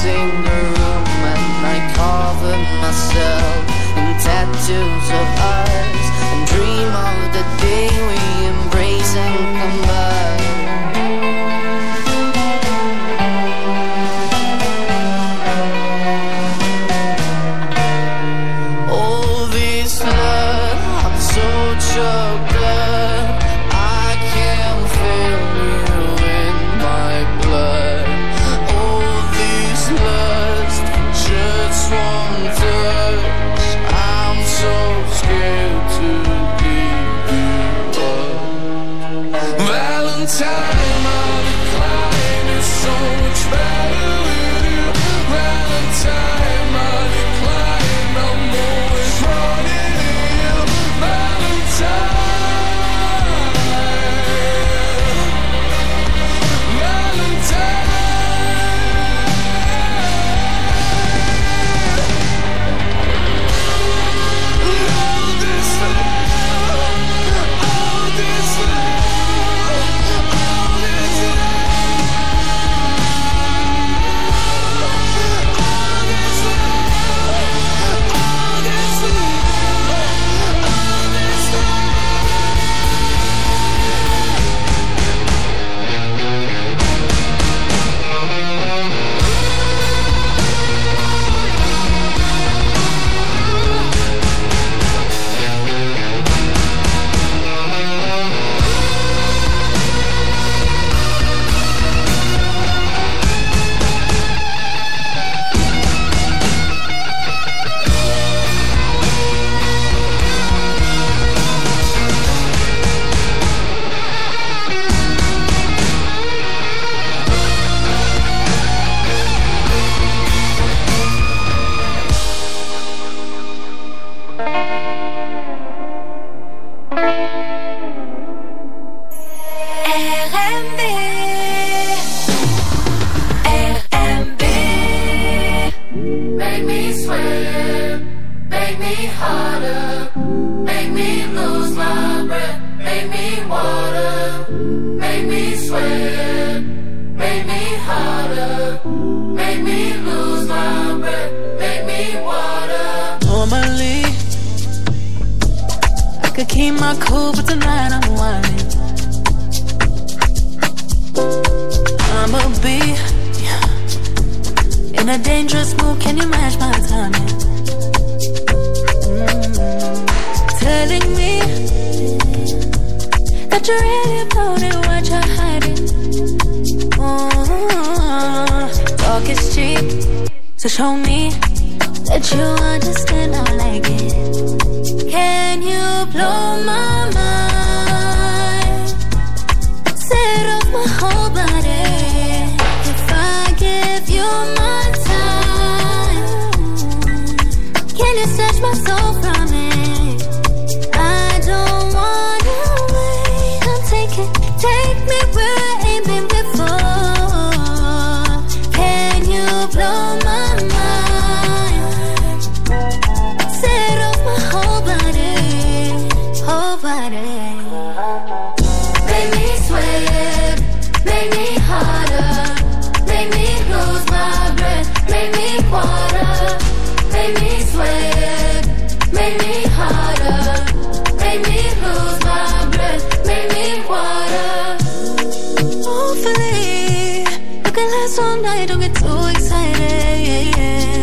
sing the room, and I cover myself in tattoos of us, and dream of the day we embrace and combine. All this love, I'm so choked up, I can't feel you in my blood. All this lust, just one touch, I'm so scared to give you up. Valentine, my decline is so much better with you. Valentine, my decline, I'm always running to you. Valentine, Valentine. All this love, all this love, all this love, all this love, all this love, all this love. Make me sweat, make me harder, make me lose my breath, make me water, make me sweat, make me harder, make me lose my breath, make me water. Normally, I could keep my cool, but tonight I'm whining. I'ma be in a dangerous mood, can you match my timing? Telling me that you're really about it, what you're hiding. Talk is cheap, so show me that you understand, I like it. Can you blow my mind? Set off my whole body. If I give you my time, can you snatch my soul from it? I don't wanna wait. I'm taking, take me where I ain't been before. Can you blow my mind? Set off my whole body, whole body. Make me sweat, make me harder, make me lose my breath, make me water, make me sweat, make me harder, make me lose my breath, make me water. Hopefully, you can last all night, don't get too excited.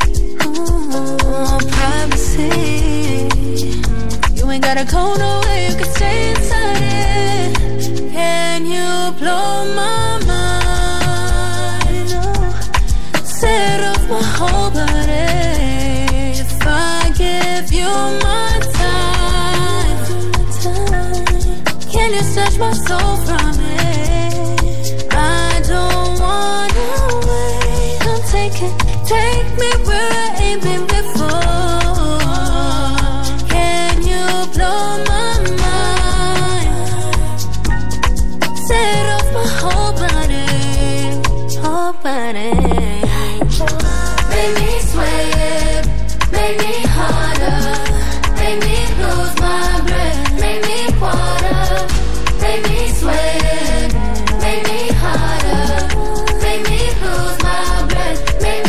Privacy, you ain't gotta go nowhere, you can stay inside it. Can you blow my mind? Set off my whole body. If I give you my time, can you snatch my soul from it? I don't wanna wait. I'm taking, take me where I ain't been before. Can you blow my mind? Set off my whole body, whole body. Make me sweat, make me harder, make me lose my breath, make me water, make me sweat, make me harder, make me lose my breath, make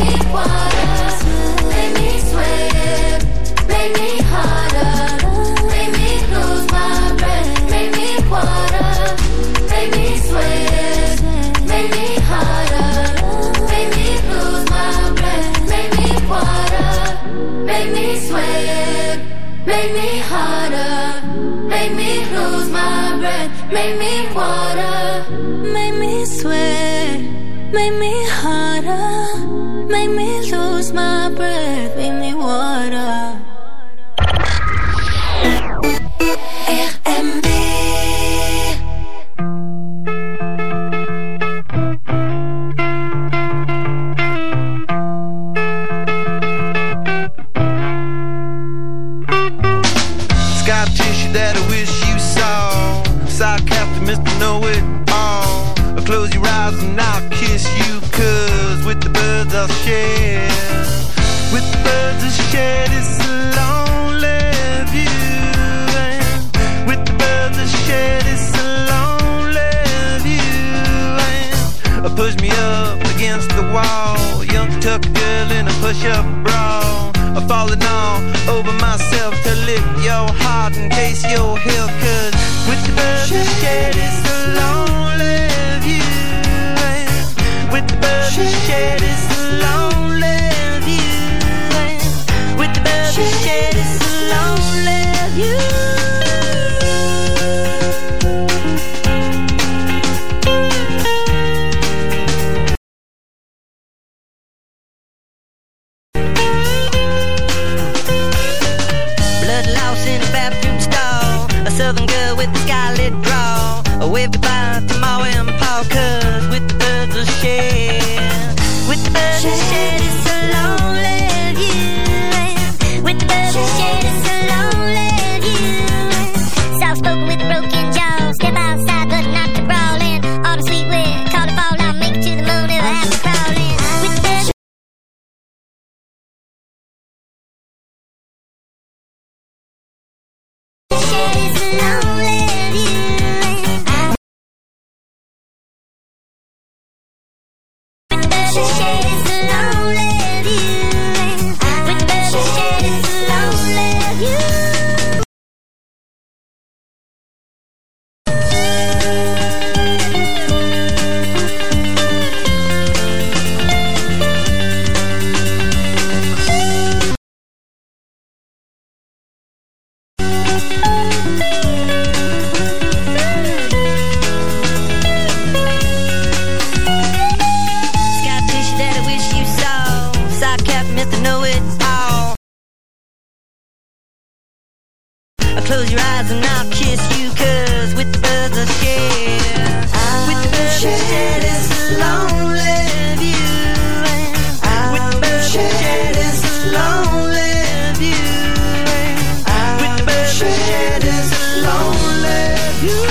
make me harder, make me lose my breath, make me water, make me sweat, make me harder, make me lose my breath, make me water. RMB. Scar tissue that I wish you saw. Sarcastic, Mr. Know-It-All. Close your eyes and I'll kiss you, 'cause with the birds I'll share. With the birds I'll share this lonely view. And with the birds I'll share this lonely view. And push me up against the wall. Young tuck girl in a push-up bra. Falling all over myself to lick your heart in case you're here. 'Cause with the birds I share this lonely view. And with the birds I share this lonely view. And with the birds I share this lonely view. Southern girl with the scarlet draw. Wave goodbye to Ma and Pa, 'cause with the birds I share. With the birds I share it's a lonely view. With the birds I share it's a lonely view. Soft spoken with a broken jaw. Step outside but not to brawl in. All the sweet wind, call the fall down, make it to the moon if I have to crawl in. With the birds close your eyes and I'll kiss you, 'cause with the birds I share. With the birds I share this lonely view. With the birds I share this lonely view. With the birds I share this lonely view.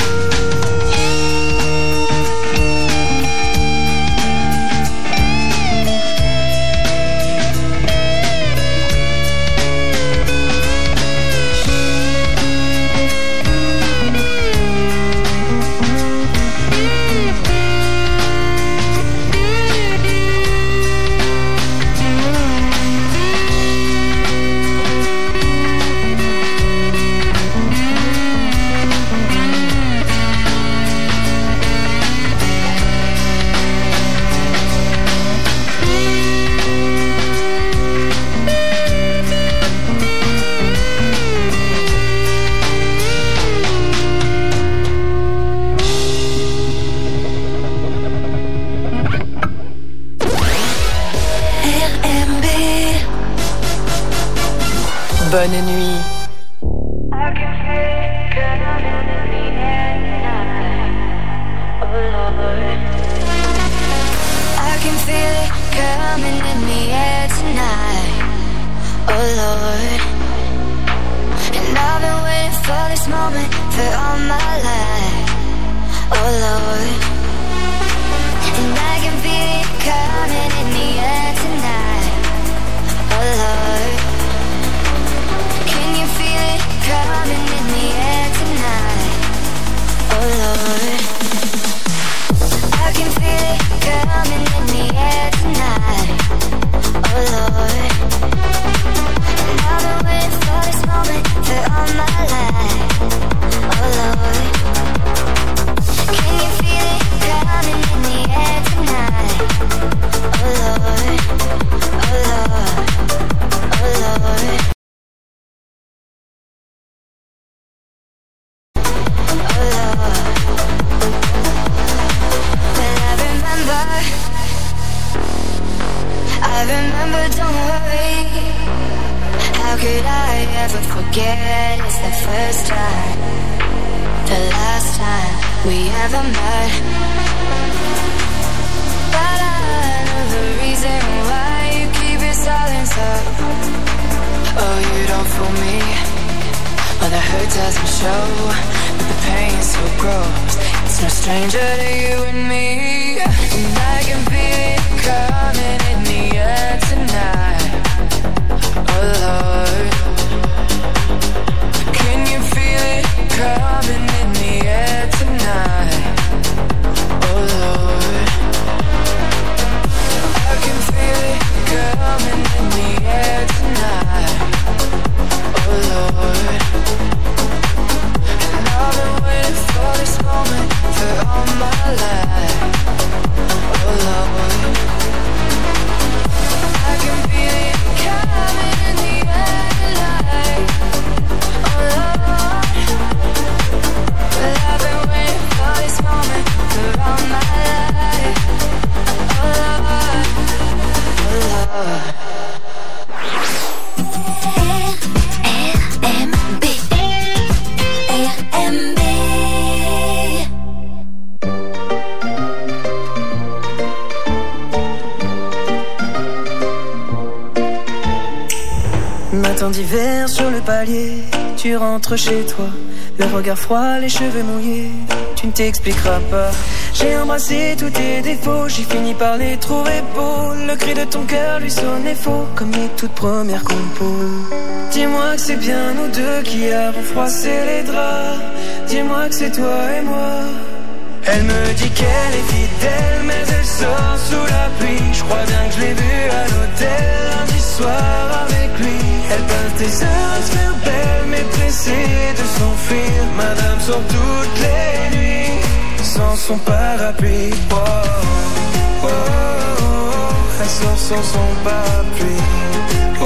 Bonne nuit. I can feel it coming in the air tonight. Oh Lord. And I've been waiting for this moment for all my life. Oh Lord. And I can feel it coming in the air tonight. Oh Lord. Can you feel it coming in the air tonight? Oh Lord. I can feel it coming in the air tonight. Oh Lord. And I've been waiting for this moment for all my life. Oh Lord. Can you feel it coming in the air tonight? Oh Lord. remember, don't worry. How could I ever forget? It's the first time, the last time we ever met. But I know the reason why you keep your silence up. Oh, you don't fool me. Oh, the hurt doesn't show, but the pain still grows. It's no stranger to you and me. And I can feel it coming in the air tonight. Oh Lord, can you feel it coming in the air tonight? Oh Lord, I can feel it coming in the air tonight. Oh Lord, and I've been waiting for this moment for all my life. Oh Lord, I can feel it coming in the air tonight. Oh Lord, well I've been waiting for this moment for all my life. Oh Lord, oh Lord. RMB, RMB. Matin d'hiver sur le palier, tu rentres chez toi, le regard froid, les cheveux mouillés, tu ne t'expliqueras pas. J'ai embrassé tous tes défauts, j'ai fini par les trouver beaux. Le cri de ton cœur lui sonnait faux, comme les toutes premières compos. Dis-moi que c'est bien nous deux qui avons froissé les draps. Dis-moi que c'est toi et moi. Elle me dit qu'elle est fidèle, mais elle sort sous la pluie. Je crois bien que je l'ai vue à l'hôtel lundi soir avec lui. Elle passe des heures à se faire belle, mais pressée de s'enfuir. Madame sort toutes les nuits sans son parapluie. Oh, oh, oh, oh. Elle sort sans son parapluie. Oh, oh,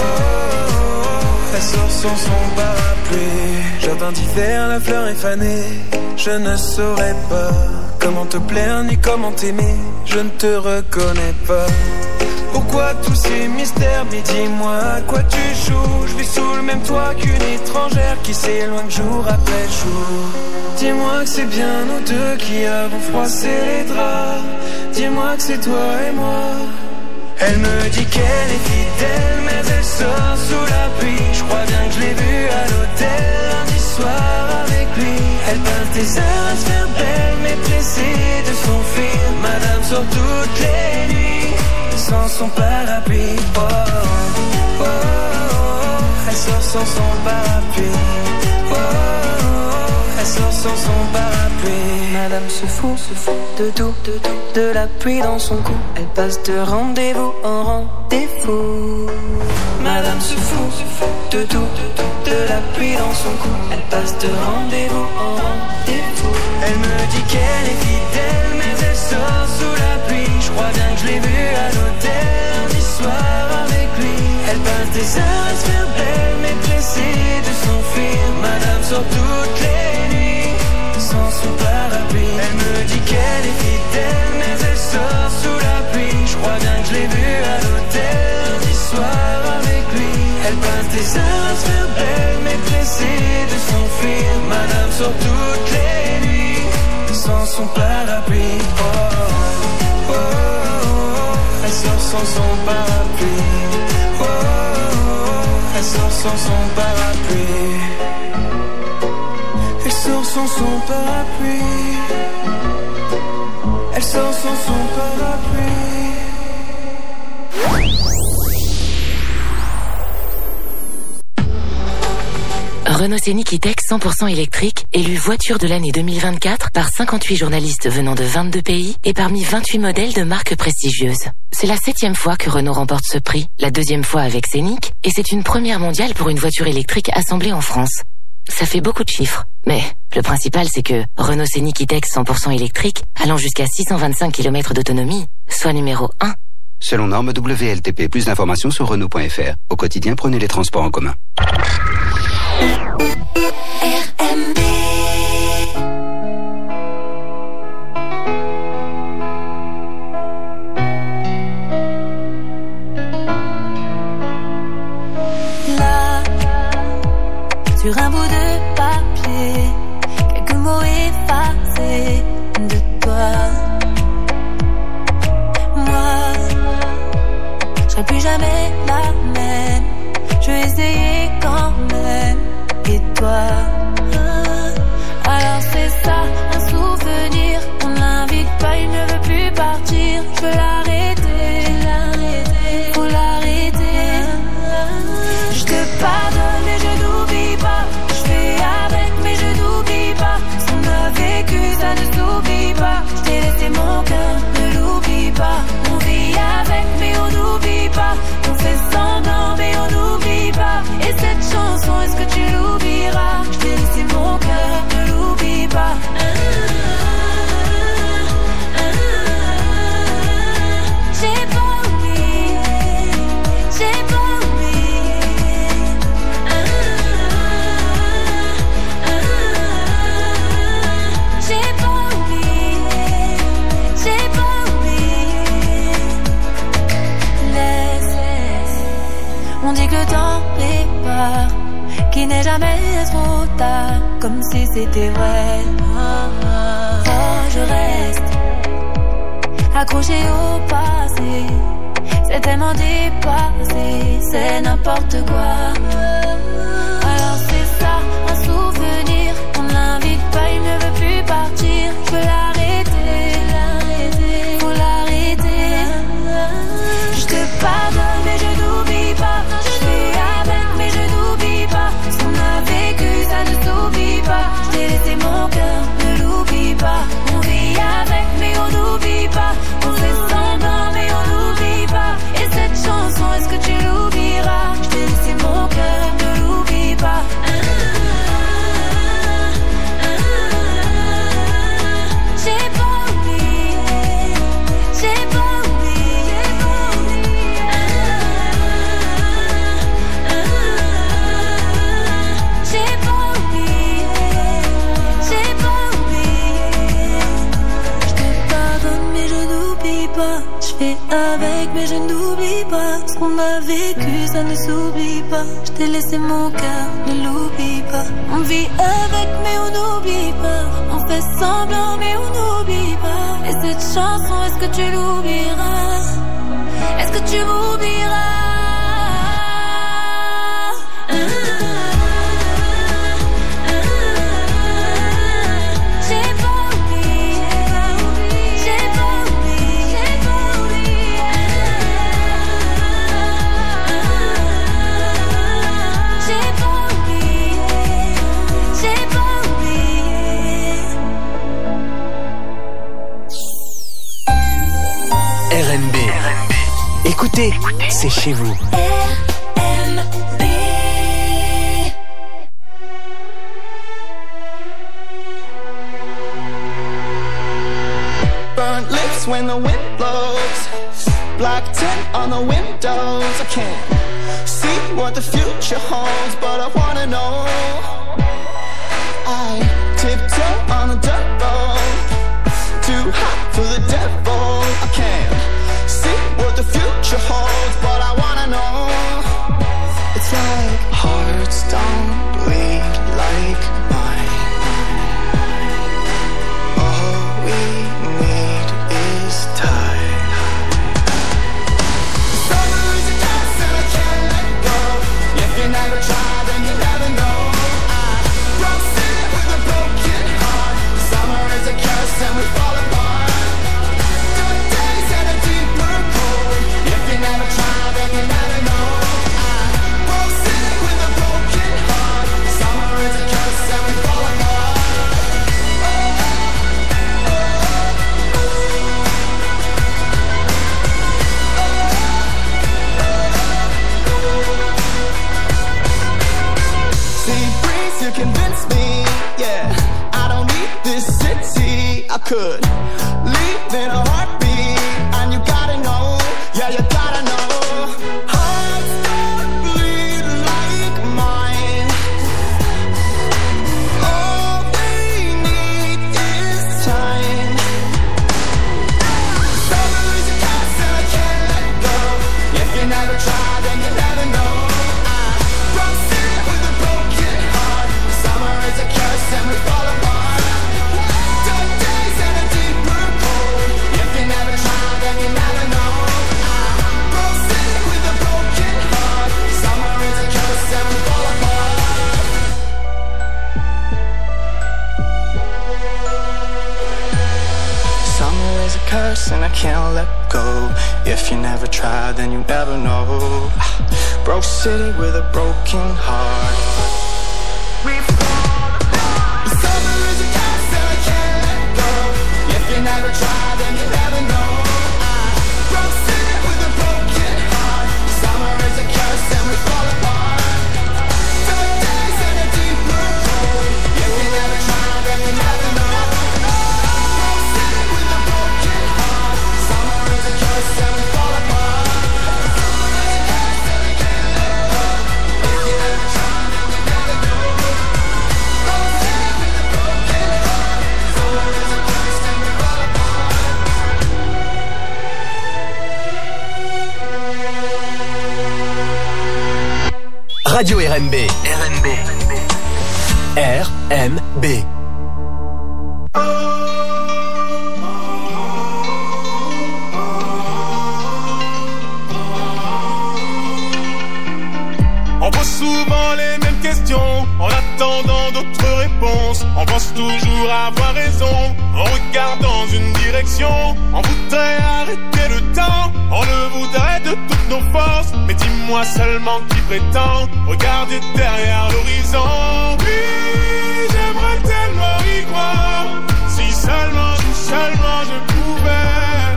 oh. Elle sort sans son parapluie. Jardin d'hiver, la fleur est fanée. Je ne saurais pas comment te plaire ni comment t'aimer. Je ne te reconnais pas. Pourquoi tous ces mystères? Mais dis-moi à quoi tu joues. Je vis sous le même toit qu'une étrangère qui s'éloigne jour après jour. Dis-moi que c'est bien nous deux qui avons froissé les draps. Dis-moi que c'est toi et moi. Elle me dit qu'elle est fidèle, mais elle sort sous la pluie. Je crois bien que je l'ai vue à l'hôtel lundi soir avec lui. Elle passe des heures à se faire belle, mais pressée de s'enfuir. Madame sort toutes les nuits sans son parapluie. Oh, oh, oh, oh. Elle sort sans son parapluie. Oh, oh, oh. Elle sort sans son parapluie. Madame se fout de tout, de la pluie dans son cou. Elle passe de rendez-vous en rendez-vous. Madame se fout de tout, de la pluie dans son cou. Elle passe de rendez-vous en rendez-vous. Elle me dit qu'elle est fidèle, mais elle sort sous la pluie. Je crois bien que je l'ai vue à l'hôtel lundi soir avec lui. Elle passe des heures à se faire belle, mais pressée de s'enfuir. Madame sort toutes les nuits sans son parapluie. Elle me dit qu'elle est fidèle, mais elle sort sous la pluie. Je crois bien que je l'ai vue à l'hôtel lundi soir avec lui. Elle passe des heures à se faire belle, mais pressée de s'enfuir. Madame sort toutes les nuits sans son parapluie. Oh, oh, oh, oh. Elle sort sans son parapluie. Oh, oh, oh. Elle sort sans son parapluie. Elle sort sans son parapluie. Elle sort sans son parapluie. Renault Scénic E-Tech 100% électrique, élu voiture de l'année 2024 par 58 journalistes venant de 22 pays et parmi 28 modèles de marques prestigieuses. C'est la 7e fois que Renault remporte ce prix, la 2e fois avec Scénic, et c'est une première mondiale pour une voiture électrique assemblée en France. Ça fait beaucoup de chiffres, mais le principal c'est que Renault Scénic E-Tech 100% électrique, allant jusqu'à 625 km d'autonomie, soit numéro 1. Selon norme WLTP, plus d'informations sur Renault.fr. Au quotidien, prenez les transports en commun. RMB. sur un bout de papier, quelques mots effacés de toi. Moi, je serai plus jamais la même, je vais essayer quand même. Et toi, alors c'est ça, un souvenir. On l'invite pas, il ne veut plus partir. Je veux l'arrêter, faut l'arrêter. Je te pardonne mais je n'oublie pas. Je fais avec mais je n'oublie pas. Ce qu'on a vécu ça ne s'oublie pas. Je t'ai laissé mon cœur, ne l'oublie pas. On vit avec mais on n'oublie pas. On fait semblant mais on n'oublie pas. Et cette chanson, est-ce que tu l'oublieras? Je t'ai laissé mon cœur, ne l'oublie pas. J'ai pas oublié, j'ai pas oublié. J'ai pas oublié, j'ai pas oublié. Laisse, on dit que le temps prépare, qu'il n'est jamais trop tard, comme si c'était vrai. Oh, je reste accroché au passé, c'est tellement dépassé, c'est n'importe quoi. Alors c'est ça, un souvenir, on l'invite pas, il ne veut plus partir. Je veux l'arrêter, faut l'arrêter. Je te pardonne mais je n'oublie pas. Je fais avec mais je n'oublie pas. Ce qu'on a vécu ça ne s'oublie pas. Je t'ai laissé mon cœur, ne l'oublie pas. On vit avec mais on n'oublie pas. On fait semblant mais on n'oublie pas. Et cette chanson, est-ce que tu l'oublieras? Je t'ai laissé mon cœur, ne l'oublie pas. J'ai pas oublié, j'ai pas oublié. J'ai pas oublié, j'ai pas oublié. Je te pardonne mais je n'oublie pas. Je fais avec mais je n'oublie pas. Ce qu'on a vécu ça ne s'oublie pas. Je t'ai laissé mon cœur, ne l'oublie pas. On vit avec mais on n'oublie pas. On fait semblant mais on n'oublie pas. Et cette chanson, est-ce que tu l'oublieras? Est-ce que tu m'oublieras? J'ai pas oublié, j'ai pas oublié, j'ai pas oublié. J'ai pas oublié, j'ai pas oublié. RNB. Écoutez, c'est chez vous. Burnt lips when the wind blows. Black tint on the windows. I can't see what the future holds, but I wanna know. I tiptoe on the dirt road. Too hot for the devil. I can't see what the future holds, but I wanna know. It's like hearts don't bleed like mine. All we need is time. Summer is a curse and I can't let go. If you never try, then you never know. I broke it with a broken heart. Summer is a curse and we fall apart. Dark days and a deeper cold. If you never try, then you never know. I broke it with a broken heart. Summer is a curse and we fall apart. See, breeze, you convince me, yeah. I don't need this city. I could leave in a heartbeat, and you gotta know, yeah, you gotta know. Hearts don't bleed like mine. All we need is time. Summer is a curse and I can't let go. If you never try, then you never know. I broke it with a broken heart. curse and I can't let go. If you never try, then you never know. Broke city with a broken heart. The summer is a curse and I can't let go. If you never try, then you never know. Broke city with a broken heart. The summer is a curse and we fall apart. Dark days and a deeper cold. If you never try, then you never know. Broke city with a broken heart. The summer is a curse and we fall apart. Radio RMB. RMB. On pose souvent les mêmes questions en attendant d'autres réponses. On pense toujours avoir raison en regardant une direction. On voudrait arrêter le temps, on le voudrait de toutes nos forces. Mais dis-moi seulement qui prétend regarder derrière l'horizon. Oui, j'aimerais tellement y croire. Si seulement je pouvais.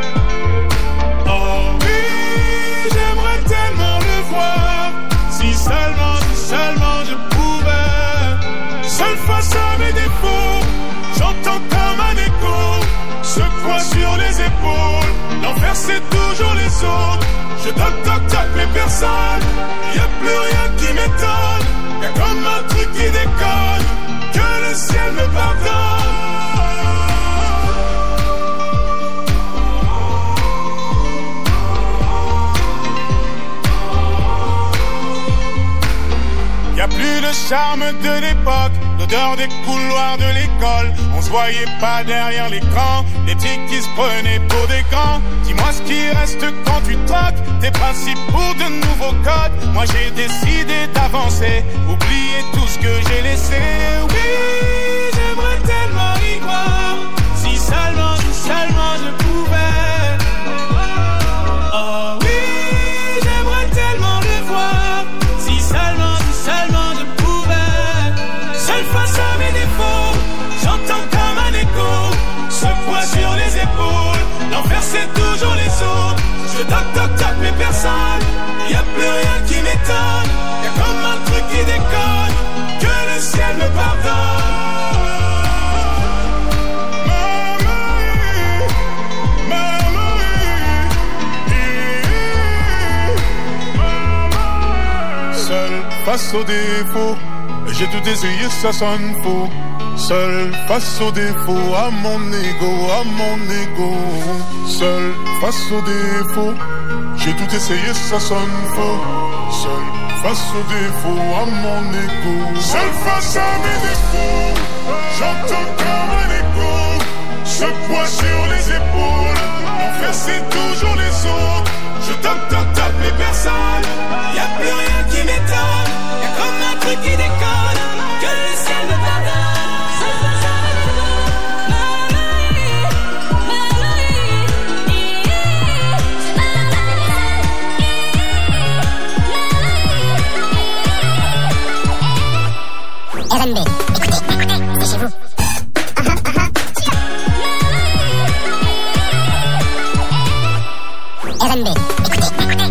Oh oui, j'aimerais tellement le voir. Si seulement je pouvais. Seul face à mes défauts, j'entends comme un écho ce poids sur les épaules. L'enfer c'est toujours les autres. Je toque mais personne. Y'a plus rien qui m'étonne. Y'a comme un truc qui déconne. Que le ciel me pardonne. Y'a plus le charme de l'époque, l'odeur des couloirs de l'école. On se voyait pas derrière l'écran, les petits qui se prenaient pour des grands. Dis-moi ce qui reste quand tu troques tes principes pour de nouveaux codes. Moi j'ai décidé d'avancer, oublier tout ce que j'ai laissé. Oui, j'aimerais tellement y croire. Si seulement je pouvais. Oh oui, j'aimerais tellement le voir. Si seulement je pouvais. Seul face à mes défauts, j'entends comme un écho ce poids sur les épaules. L'enfer c'est toujours les autres. Je toque mais personne. Y'a plus rien qui m'étonne. Y'a comme un truc qui déconne. Que le ciel me pardonne. Seul face aux défauts, j'ai tout essayé, ça sonne faux. Seul face aux défauts, à mon ego. Seul face aux défauts, j'ai tout essayé, ça sonne faux. Seul face aux défauts, à mon ego. Seul face à mes défauts, j'entends comme un écho ce poids sur les épaules. L'enfer c'est toujours les autres. Je toque mais personne. Y'a plus rien qui m'étonne. Y'a comme un truc qui déconne. Que le ciel me RMB, écoutez, c'est chez vous. RMB, écoutez.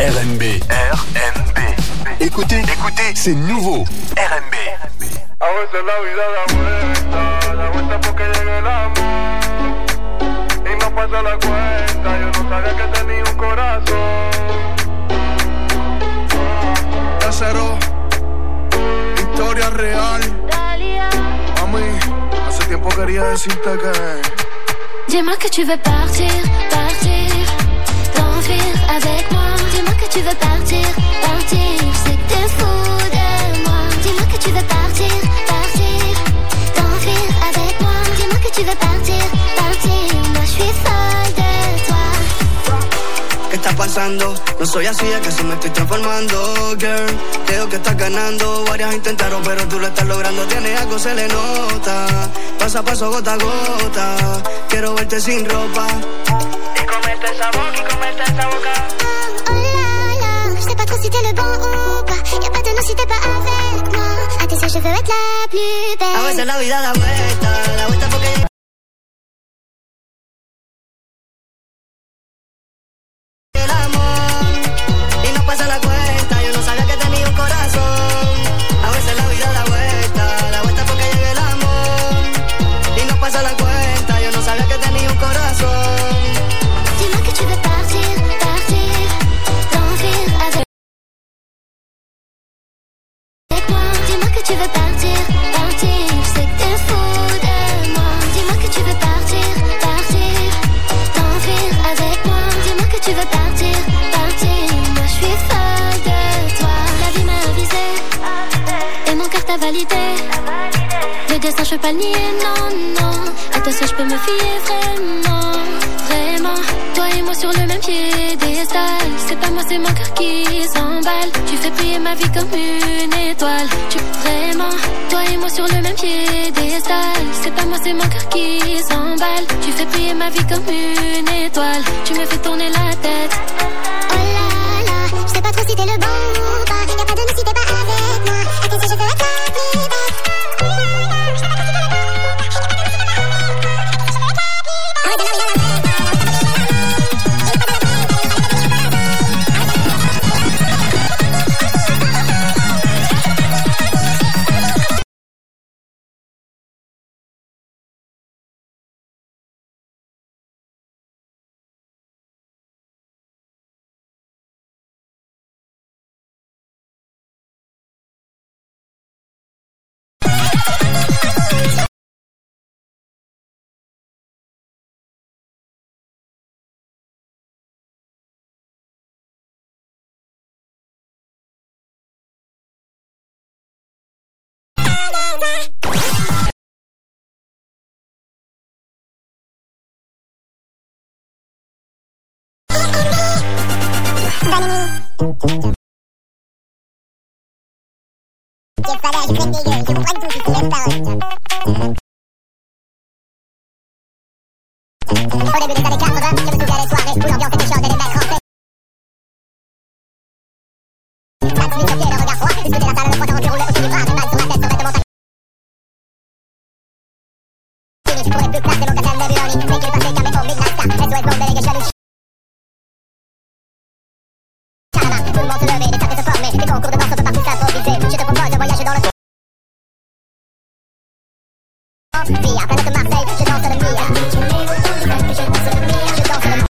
RMB. Écoutez, c'est nouveau. RMB. A veces la vida da vuelta porque llega el amor y no pasa la cuenta. Yo no sabía que tenía un corazón. Cero, historia real. Mami, hace tiempo quería decirte que. Dis-moi que tu veux partir, t'enfuir avec moi. Dis-moi que tu veux partir, c'est que t'es fou de moi. Dis-moi que tu veux partir, t'enfuir avec moi. Dis-moi que tu veux partir, moi je suis folle de toi. ¿Qué está pasando? No soy así, es que se me estoy transformando, girl. Creo que estás ganando, varias intentaron, pero tú lo estás logrando. Tienes algo, se le nota. Paso a paso, gota a gota. Quiero verte sin ropa y comerte esa boca. Oh là là, je sais pas trop si t'es le bon ou pas. Y'a pas de nom si t'es pas avec moi. À tes yeux, je veux être la plus belle. A veces la vida da vuelta porque el amor y no pasa la cuenta. Yo no sabía que tenía un corazón. A veces la vida da vuelta porque llega el amor y no pasa la cuenta. Yo no sabía que tenía un corazón. Dis-moi que tu veux partir, t'enfuir avec moi. Dis-moi que tu veux partir, c'est que t'es fou de moi. Dis-moi que tu veux partir, t'enfuir avec moi. Dis-moi que tu veux partir, moi je suis folle de toi. La vie m'a avisé et mon cœur t'a validé. Le destin je peux pas le nier, non. À toi seul je peux me fier vraiment. Toi et moi sur le même piédestal. C'est pas moi, c'est mon cœur qui s'emballe. Tu fais briller ma vie comme une étoile. Toi et moi sur le même piédestal. C'est pas moi, c'est mon cœur qui s'emballe. Tu fais briller ma vie comme une étoile. Tu me fais tourner la tête. Oh là là, je sais pas trop si t'es le bon ou pas. Y'a pas de nous si t'es pas avec moi. À tes yeux, je veux être la plus belle. Au début des années 80, je me souviens des soirées où l'ambiance était chaude et les mecs rentraient. Mal sous les choqués, le regard froid, discuter la salle, le poids rendu roulé au-dessus du bras, du mal sur ma tête, sur vêtements. Fini, pour être plus classe, c'est mon cocktail de burning. Véhicule passé, café au midnight star, SOS bombe, délégué jaloux. Caramba, tout le monde se lever, les tapés se former, des concours de danse, on peut partout s'improviser. Je te propose de voyager dans le Via, planète Marseille, je danse le Mia. Je danse le Mia. Je danse le Mia.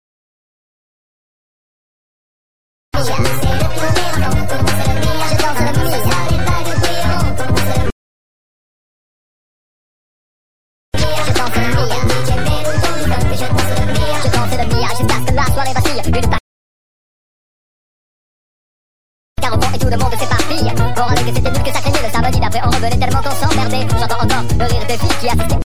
Je danse le Mia jusqu'à ce que la soirée vacille. Une taille. Car au fond et tout le monde s'éparpille. Pour aller que c'était nul que ça craignait. Le samedi d'après on revenait tellement qu'on s'emmerdait. J'entends encore le rire des filles qui assistaient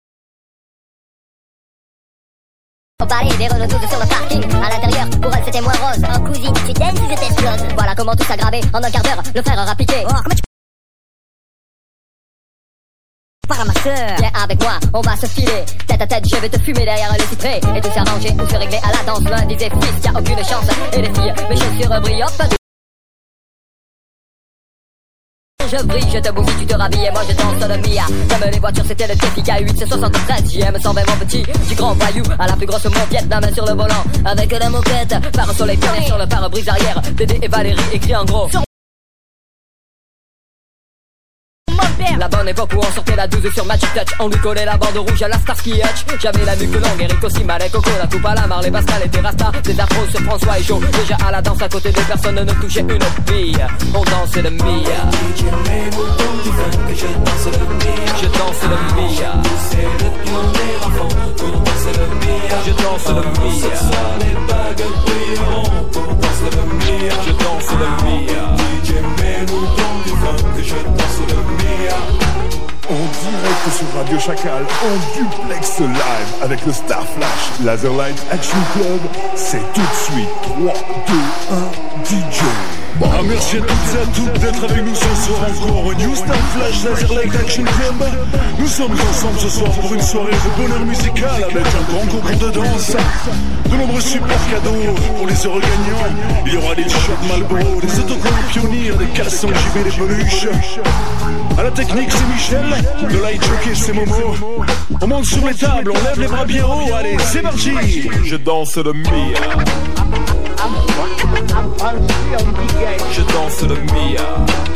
au palais des Renault 12 sur le parking. À l'intérieur, pour elle c'était moins rose. Oh cousine, tu t'aimes si je t'explose. Voilà comment tout s'aggraver. En un quart d'heure, le frère aura piqué. Oh, comment tu... Par ma soeur, viens avec moi, on va se filer. Tête à tête, je vais te fumer derrière le cyprès. Et tout s'arranger ou se régler à la danse. L'un disait fils, y'a aucune chance. Et les filles, mes chaussures brillent, hop. je brille, je te bouffe, tu te rhabilles et moi je danse le Mia. Comme les voitures c'était le défi K8, c'est 73, JM 120 mon petit. Du grand voyou à la plus grosse moquette, ma main sur le volant avec la moquette. Pare sur les pionniers sur le pare-brise arrière. Dédé et Valérie écrit en gros. La bonne époque où on sortait la 12 sur Magic Touch. On lui collait la bande rouge à la Starsky Hutch. J'avais la nuque longue, Eric aussi, Malek, Coco, la coupe à la Marley, Pascal et Terrasta. Des afros sur François et Joe. Déjà à la danse à côté des personnes ne touchaient une bille. On dansait le Mia. Je danse le Mia. Je danse le Mia. C'est le pion des enfants pour danser le Mia. Je danse le Mia. Ce soir les bagues brilleront pour danser le Mia. Je danse le Mia. DJ mets-nous donc du funk que je danse le Mia. En direct sur Radio Chacal, en duplex live avec le Star Flash Laserlight Action Club, c'est tout de suite 3, 2, 1, DJ. Merci à toutes et à toutes d'être avec nous ce soir encore au New Star Flash Laserlight Action Club. Nous sommes ensemble ce soir pour une soirée de bonheur musical avec un grand concours de danse, de nombreux super cadeaux pour les heureux gagnants. Il y aura des t-shirts Marlboro, des autocollants Pionnier, des caleçons JB, des peluches. À la technique c'est Michel, le light jockey c'est Momo. On monte sur les tables, on lève les bras bien haut, allez c'est parti. Je danse le Mia. Je danse le Mia.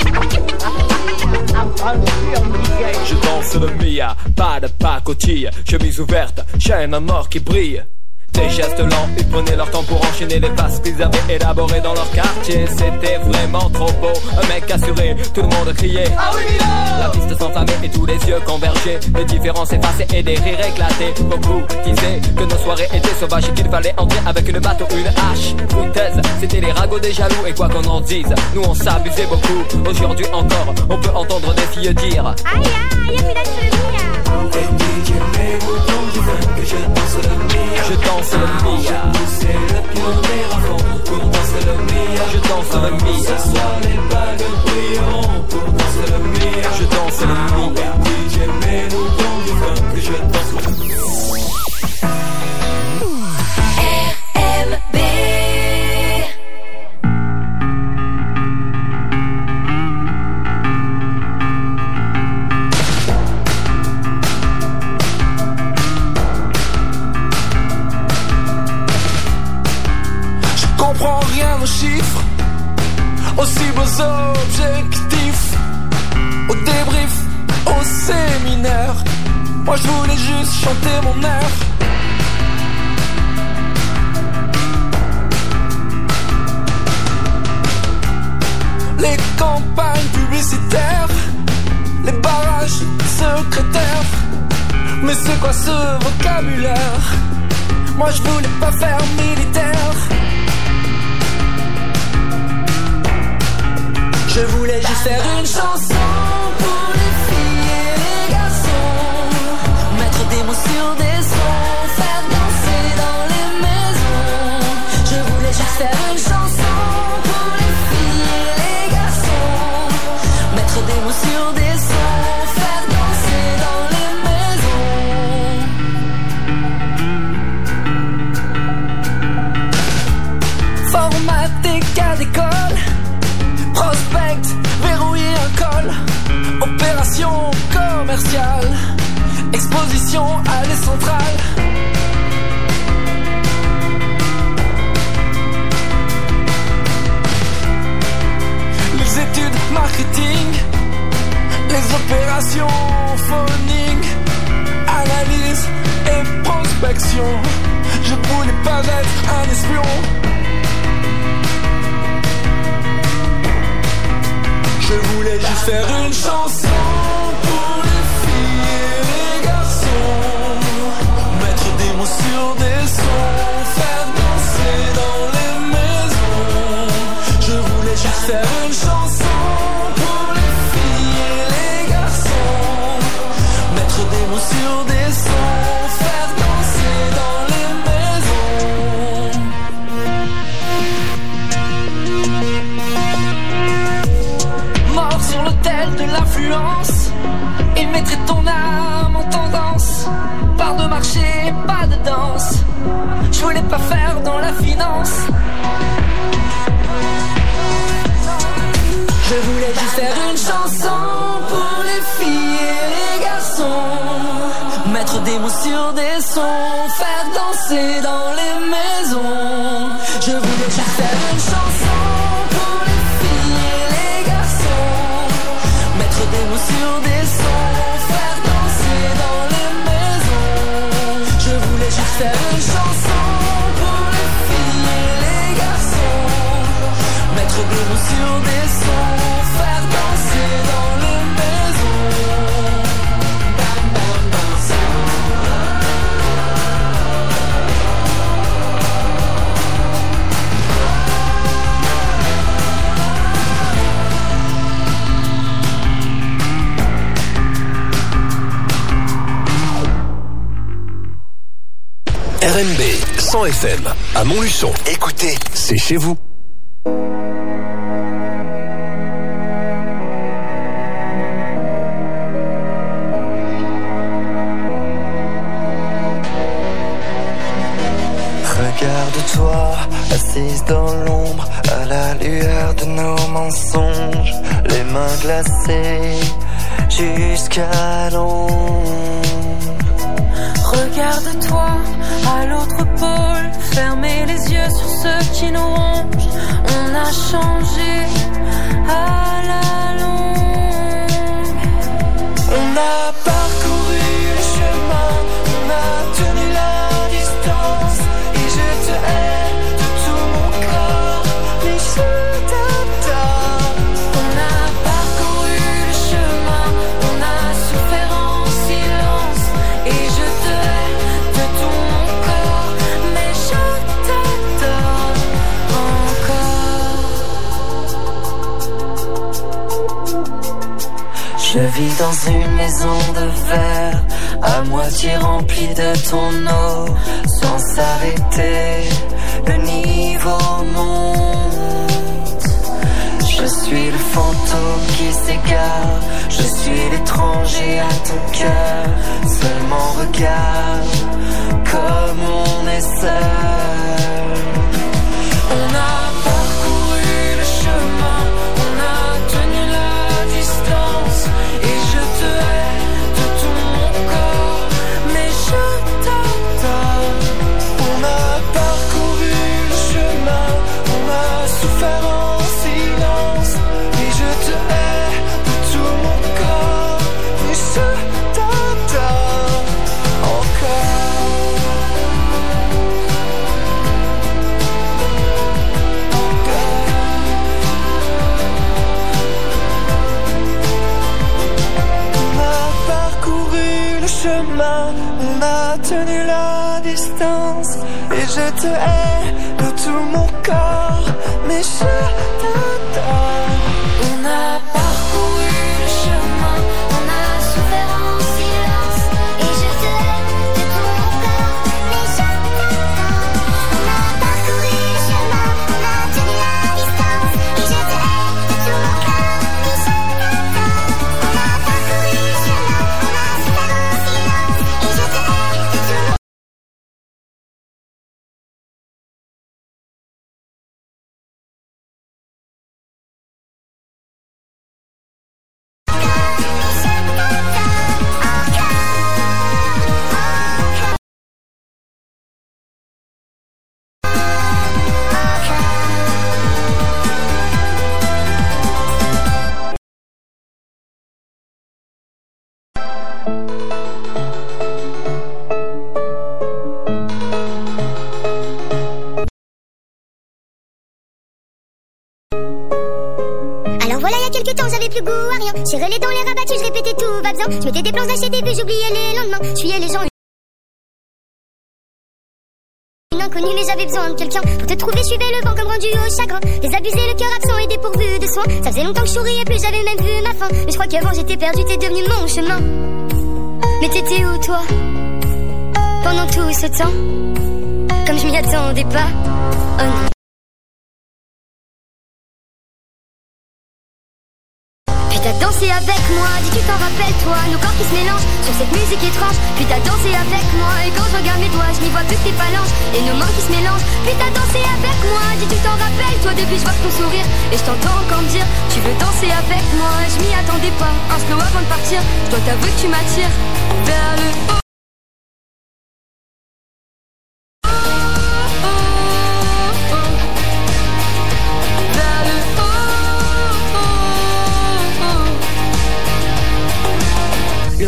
Je danse le Mia. Pas de pacotille, chemise ouverte, chaîne en or qui brille. Des gestes lents, ils prenaient leur temps pour enchaîner les passes qu'ils avaient élaborées dans leur quartier. C'était vraiment trop beau, un mec assuré, tout le monde criait ah oui Mila. La piste s'enflammait et tous les yeux convergeaient. Les différences effacées et des rires éclatés. Beaucoup disaient que nos soirées étaient sauvages et qu'il fallait entrer avec une batte ou une hache. Foutaise, c'était les ragots des jaloux et quoi qu'on en dise, nous on s'abusait beaucoup. Aujourd'hui encore, on peut entendre des filles dire aïe aïe, y'a plus d'être sur le Mia. Et DJ mets-nous donc du funk que je danse le Mia. Je danse le Mia. C'est le pion des enfants pour danser le Mia. Je danse le Mia. Ce soir les bagues brilleront pour danser le Mia. Je danse le Mia. DJ mets-nous donc du funk que je danse le Mia. RMB. Comprends rien aux chiffres, aussi beaux objectifs, au débrief, au séminaire. Moi je voulais juste chanter mon air. Les campagnes publicitaires, les barrages secrétaires. Mais c'est quoi ce vocabulaire? Moi je voulais pas faire militaire. Je voulais juste faire une chanson pour les filles et les garçons, mettre des mots sur des sons, faire danser dans les maisons. Je voulais juste faire une chanson pour les filles et les garçons, mettre des mots sur des sons, faire danser dans les maisons. Formater cas d'école, prospect, verrouiller un col, opération commerciale, exposition allée centrale. Les études marketing, les opérations phoning, analyse et prospection. Je voulais pas être un espion. Je voulais juste faire une chanson pour les filles et les garçons, mettre des mots sur des sons, faire danser dans les maisons. Je voulais juste faire une chanson pour les filles et les garçons, mettre des mots sur des sons, faire danser dans les maisons. Mort sur l'autel de l'influence, il mettrait ton âme en tendance. Pas de marché, pas de danse, je voulais pas faire dans la finance. sur des sons, faire danser dans les maisons. Je voulais juste faire une chanson pour les filles et les garçons, mettre des mots sur des sons, faire danser dans les maisons. Je voulais juste faire une chanson pour les filles et les garçons, mettre des mots sur des sons, faire danser dans les maisons. RMB 100 FM à Montluçon. Écoutez, c'est chez vous. Regarde-toi, assise dans l'ombre, à la lueur de nos mensonges, les mains glacées jusqu'à l'ombre. Regarde-toi à l'autre pôle, fermez les yeux sur ce qui nous ronge. On a changé à la longue. On a parcouru le chemin, on a tenu la distance, et je te hais de tout mon corps, mais je t'adore. On a parcouru le chemin, on a souffert en silence, et je te hais de tout mon corps, mais je t'adore encore. Je vis dans une maison de verre, à moitié remplie de ton eau, sans s'arrêter, le niveau monte. Je suis le fantôme qui s'égare, je suis l'étranger à ton cœur, seulement regarde comme on est seul. On a parcouru le chemin, on a tenu la distance, et je te hais de tout mon corps, mais je t'adore. On a parcouru le chemin, on a souffert en silence, et je te hais de tout mon corps, mais je t'adore encore. On a parcouru le chemin, on a tenu la distance, et je te hais de tout mon corps, mais je t'adore. On a parcouru le chemin, on a souffert en silence, et je te hais de tout mon corps, mais je t'adore. On a parcouru le chemin, on a tenu la distance, et je te hais de tout mon cœur, mais je t'adore. On a parcouru le chemin, on a souffert en silence, et je te hais de tout mon Alors voilà, il y a quelques temps, j'avais plus goût à rien. J'ai relais dans les rabattus, je répétais tout va bien. Je mettais des plans d'acheter, puis j'oubliais les lendemains. Je fuyais les gens. Une inconnue, mais j'avais besoin de quelqu'un pour te trouver. Je suivais le vent comme rendu au chagrin. Désabusé, le cœur absent et dépourvu de soins. Ça faisait longtemps que je souriais plus, j'avais même vu ma fin. Mais je crois qu'avant j'étais perdu, t'es devenu mon chemin. Mais t'étais où toi pendant tout ce temps? Comme je m'y attendais pas. Oh non. Puis t'as dansé avec moi, dis tu t'en rappelles toi, nos corps qui se mélangent sur cette musique étrange. Puis t'as dansé avec moi, et quand je regarde mes doigts, je n'y vois plus que tes phalanges et nos mains qui se mélangent. Puis t'as dansé avec moi, dis tu t'en rappelles toi, depuis je vois ton sourire et je t'entends encore me dire tu veux danser avec moi. Je m'y attendais pas, un slow avant de partir, je dois t'avouer que tu m'attires vers le haut.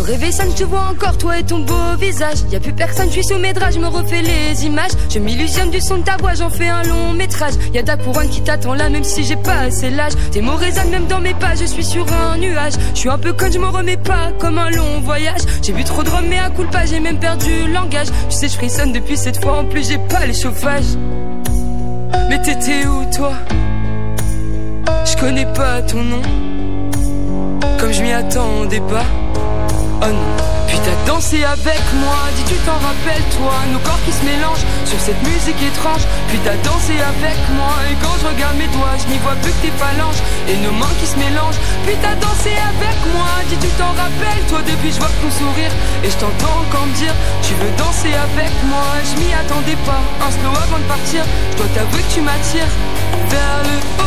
réveil sonne, je te vois encore, toi et ton beau visage. Y'a plus personne, je suis sous mes draps, je me refais les images. Je m'illusionne du son de ta voix, j'en fais un long métrage. Y'a ta couronne qui t'attend là, même si j'ai pas assez l'âge. Tes mots résonnent même dans mes pas, je suis sur un nuage. Je suis un peu conne, je m'en remets pas, comme un long voyage. J'ai bu trop de rhum, mais à coup pas, j'ai même perdu le langage. Tu sais, je frissonne depuis cette fois, en plus j'ai pas les chauffages. Mais t'étais où toi? Je connais pas ton nom, comme je m'y attendais pas. Oh non, puis t'as dansé avec moi, dis tu t'en rappelles toi, nos corps qui se mélangent sur cette musique étrange. Puis t'as dansé avec moi, et quand je regarde mes doigts, je n'y vois plus que tes phalanges et nos mains qui se mélangent. Puis t'as dansé avec moi, dis tu t'en rappelles toi, depuis je vois ton sourire et je t'entends encore me dire tu veux danser avec moi. Je m'y attendais pas, un slow avant de partir, je dois t'avouer que tu m'attires vers le haut.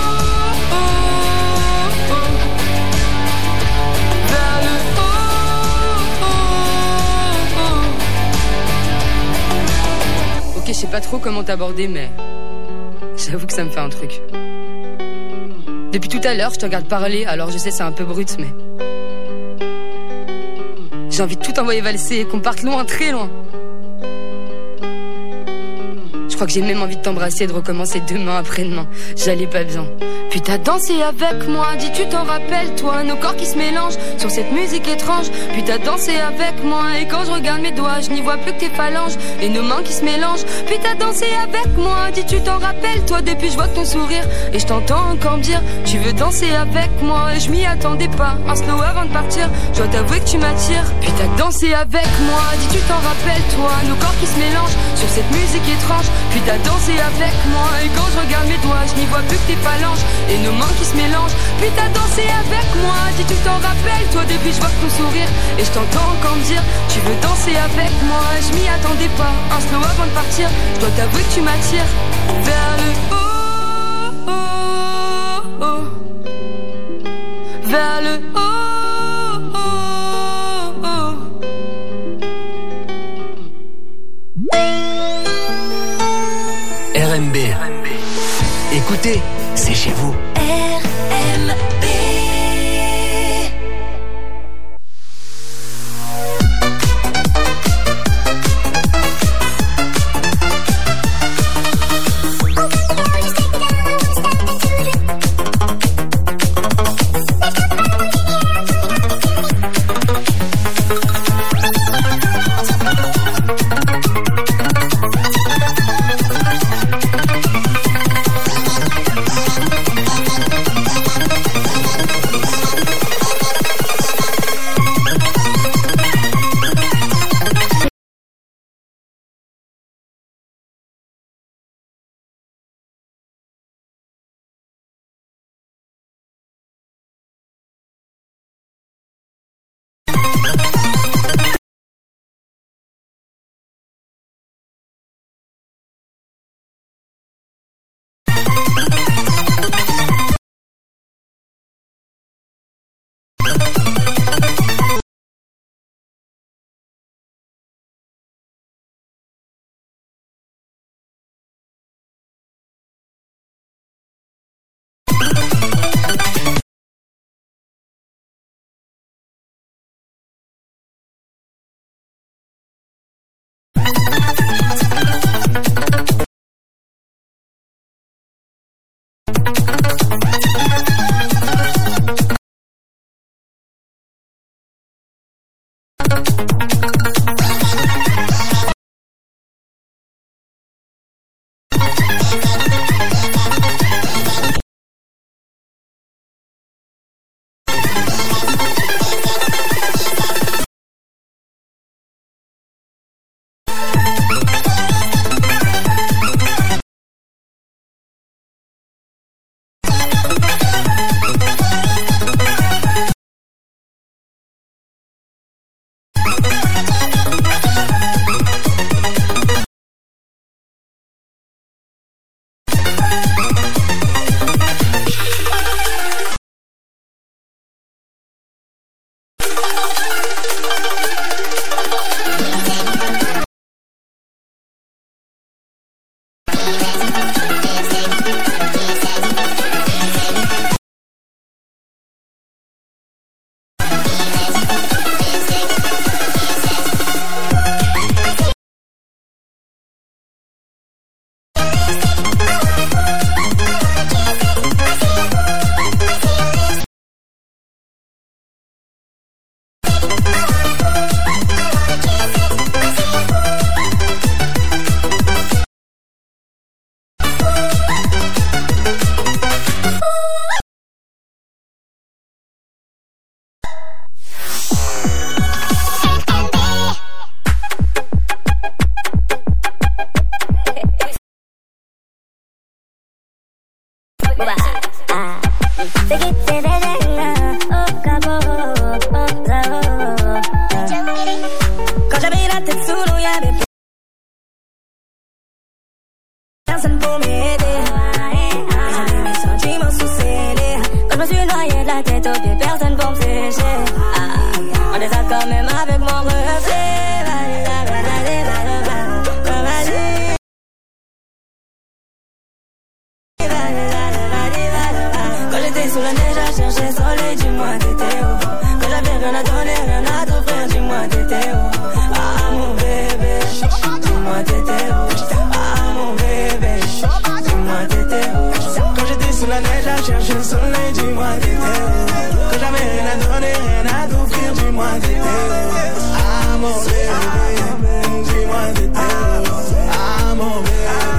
Ok, je sais pas trop comment t'aborder, mais j'avoue que ça me fait un truc. Depuis tout à l'heure, je te regarde parler, alors je sais c'est un peu brut, mais j'ai envie de tout envoyer valser et qu'on parte loin, très loin. Je crois que j'ai même envie de t'embrasser et de recommencer demain après-demain. J'allais pas bien. Puis t'as dansé avec moi, dis tu t'en rappelles toi, nos corps qui se mélangent sur cette musique étrange. Puis t'as dansé avec moi et quand je regarde mes doigts, je n'y vois plus que tes phalanges et nos mains qui se mélangent. Puis t'as dansé avec moi, dis tu t'en rappelles toi, depuis je vois ton sourire et je t'entends encore me dire tu veux danser avec moi. Et je m'y attendais pas, un slow avant de partir, je dois t'avouer que tu m'attires. Puis t'as dansé avec moi, dis tu t'en rappelles toi, nos corps qui se mélangent sur cette musique étrange. Puis t'as dansé avec moi et quand je regarde mes doigts, je n'y vois plus que tes phalanges et nos mains qui se mélangent. Puis t'as dansé avec moi, dis tu t'en rappelles toi, depuis je vois ton sourire et je t'entends encore me dire tu veux danser avec moi. Je m'y attendais pas, un slow avant de partir, je dois t'avouer que tu m'attires vers le haut, oh, oh, vers le haut, oh, oh. RMB. Écoutez, c'est chez vous. Quand j'avais la tête sous l'eau, y'avait personne pour m'aider. J'avais mes sentiments sous scellés. Quand je me suis noyé de la tête aux pieds, personne pour me sécher. On descend quand même avec mon reflet. Quand j'étais sous la neige à chercher soleil, dis-moi t'étais où? Quand j'avais rien à donner, rien à t'offrir, dis-moi t'étais où? Ah mon bébé, dis-moi t'étais où? Ah mon bébé, dis-moi t'étais où? Quand j'étais sous la neige à chercher le soleil, dis-moi t'étais où? Quand j'avais rien à donner, rien à t'offrir, dis-moi t'étais où? Ah mon bébé, dis-moi t'étais où? Ah mon bébé,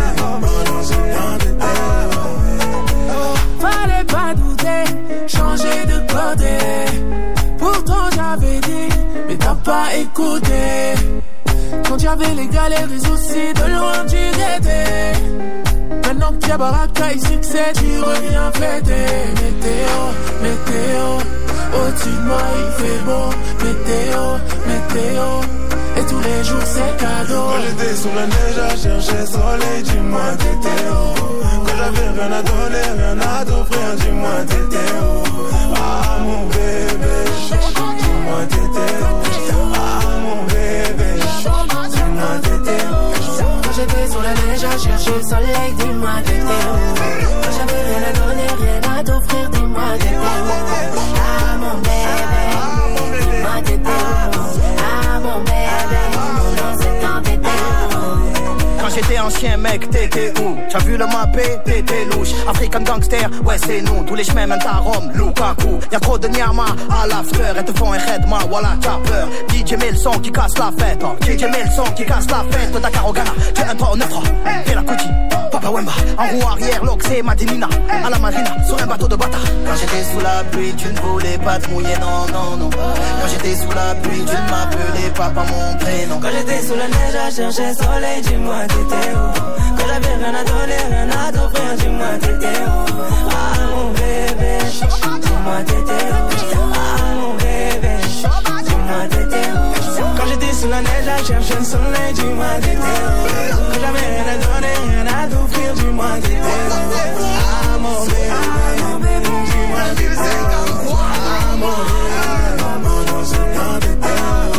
fallait pas douter, changer de côté. Pourtant j'avais dit, mais t'as pas écouté. Quand y'avait les galères et soucis, de loin tu guettais. Maintenant qu'il y a baraka et succès, tu reviens fêter. Météo, météo, au-dessus de moi il fait beau. Météo, météo, et tous les jours c'est cadeau. Quand j'étais sous la neige à chercher soleil, dis-moi t'étais où? Quand j'avais rien à donner, rien à t'offrir, dis-moi t'étais où? Ah mon bébé, dis-moi t'étais où? Ah mon bébé, dis-moi t'étais où? Quand j'étais sous la neige à chercher le soleil, dis-moi t'étais où? Quand j'avais rien à donner, rien à t'offrir, dis-moi t'étais où? Ah mon bébé, dis-moi t'étais où? Ah mon bébé, dans ce temps t'étais où? Quand j'étais ancien mec, t'étais où? T'as vu le mappé, t'étais louche. African gangster, ouais c'est nous. Tous les chemins mènent à Rome, Lukaku. Y'a trop de nyama à l'after. Elles te font un redma, voilà t'as peur. DJ met le son qui casse la fête. DJ met le son qui casse la fête. Dakar au Ghana, tu es un 3 au 9-3. Fais la Kuti, Papa Wemba. En roue arrière, l'Oxé, Madinina. À la marina, sur un bateau de bâtard. Quand j'étais sous la pluie, tu ne voulais pas te mouiller, non, non, non. Quand j'étais sous la pluie, tu ne m'appelais pas par mon prénom. Quand j'étais sous la neige à chercher soleil, dis-moi t'étais où? Quand j'avais rien à donner, rien à t'offrir, dis-moi t'étais où? Ah mon bébé, dis-moi t'étais où? Ah mon bébé, dis-moi t'étais où? Quand j'étais sous la neige à chercher le soleil, dis-moi t'étais où? Quand j'avais rien à donner, rien à t'offrir, dis-moi t'étais où? Ah mon bébé, dis-moi t'étais où? Ah mon bébé, dans ce temps t'étais où?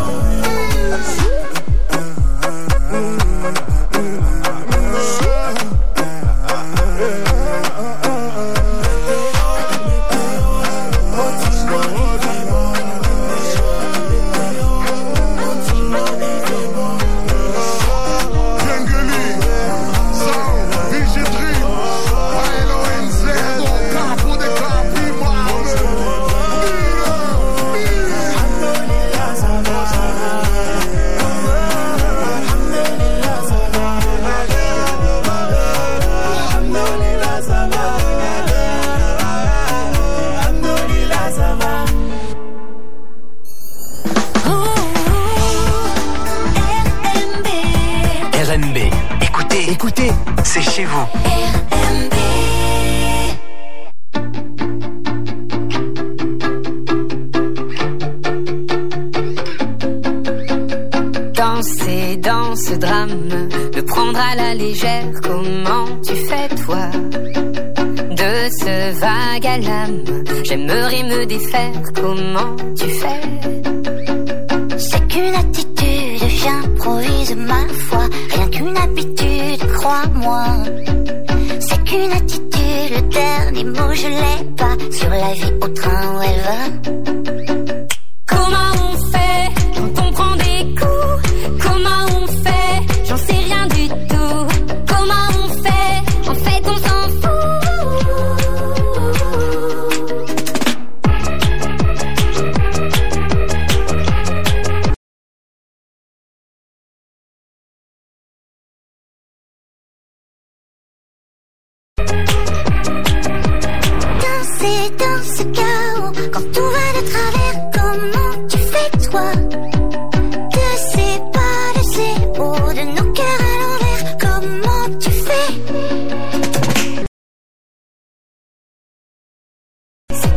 Écoutez, c'est chez vous. Danser dans ce drame, le prendre à la légère, comment tu fais toi? De ce vague à l'âme, j'aimerais me défaire, comment tu fais? C'est qu'une attitude, j'improvise ma foi. Rien qu'une habitude, crois-moi. C'est qu'une attitude, le dernier mot je l'ai pas. Sur la vie au train où elle va. Comment on fait quand on prend des coups? Comment on fait? J'en sais rien du tout. Comment on fait? En fait on s'en fout. Danser dans ce chaos, quand tout va de travers, comment tu fais toi? De ces pas, de ces mots, de nos cœurs à l'envers, comment tu fais? C'est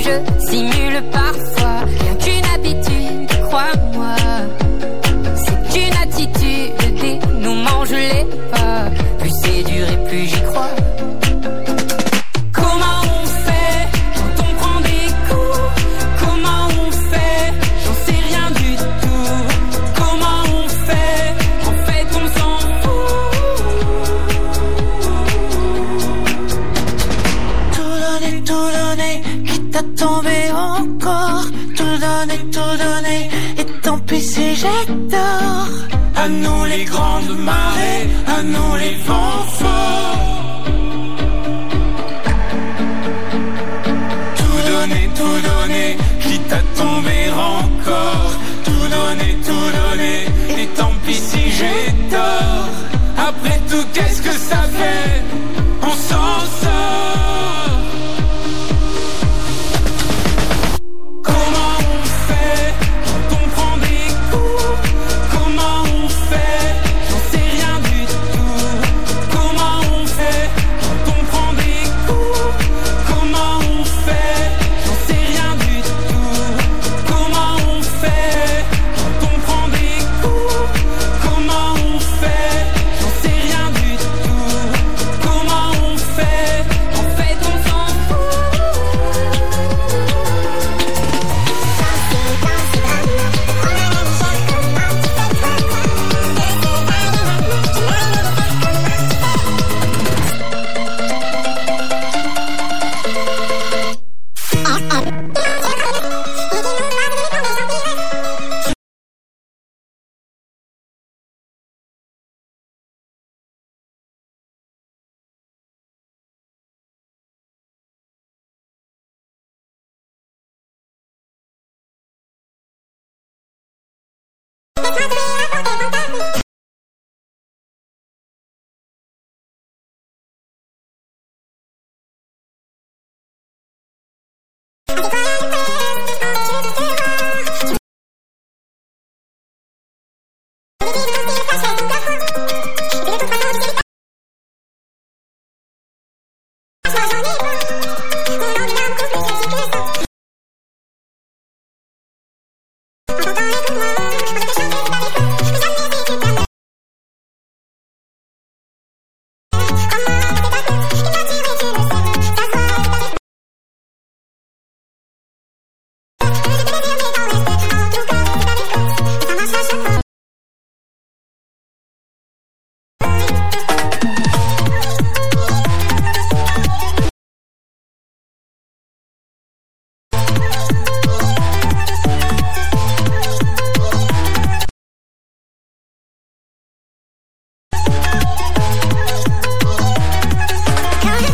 je simule parfois. Rien qu'une habitude, crois-moi. C'est une attitude, des dénouement, je l'ai pas. Plus c'est dur et plus j'y crois. Comment on fait quand on prend des coups? Comment on fait? J'en sais rien du tout. Comment on fait? En fait on s'en fout. Tout donner, quitte à tomber encore. Tout donner, et tant pis si j'adore. À nous les grandes marées, à nous les vents forts. Tout donner, quitte à tomber encore. Tout donner,